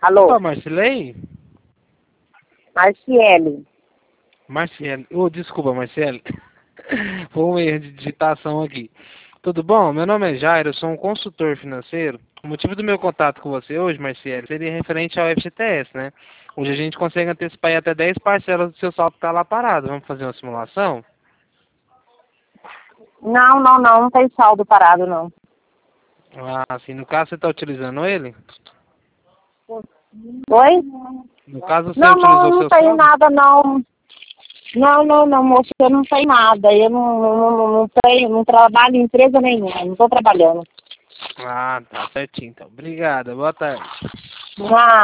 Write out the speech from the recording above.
Alô? Opa, Marcilei? Marciele. Marciele. Oh, desculpa, Marcele. Foi um erro de digitação aqui. Tudo bom? Meu nome é Jairo, eu sou um consultor financeiro. O motivo do meu contato com você hoje, Marciele, seria referente ao FGTS, né? Onde a gente consegue antecipar aí até 10 parcelas do seu saldo que está lá parado. Vamos fazer uma simulação? Não tem saldo parado, não. Ah, assim, no caso você está utilizando ele? Oi? No caso você Não, utilizou o não seu tem saldo? nada, não. Não, moço, eu não tenho nada. Eu não tenho, não trabalho em empresa nenhuma, não estou trabalhando. Ah, tá certinho então. Obrigado, boa tarde. Não.